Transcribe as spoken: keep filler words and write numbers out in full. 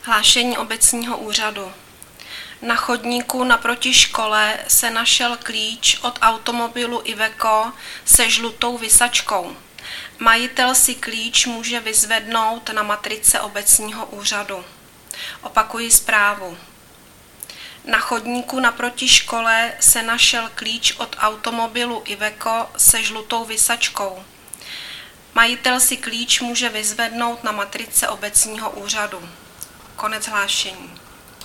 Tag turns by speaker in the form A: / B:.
A: Hlášení obecního úřadu. Na chodníku naproti škole se našel klíč od automobilu Iveco se žlutou visačkou. Majitel si klíč může vyzvednout na matrice obecního úřadu. Opakuji zprávu. Na chodníku naproti škole se našel klíč od automobilu Iveco se žlutou visačkou. Majitel si klíč může vyzvednout na matrice obecního úřadu. Konec hlášení.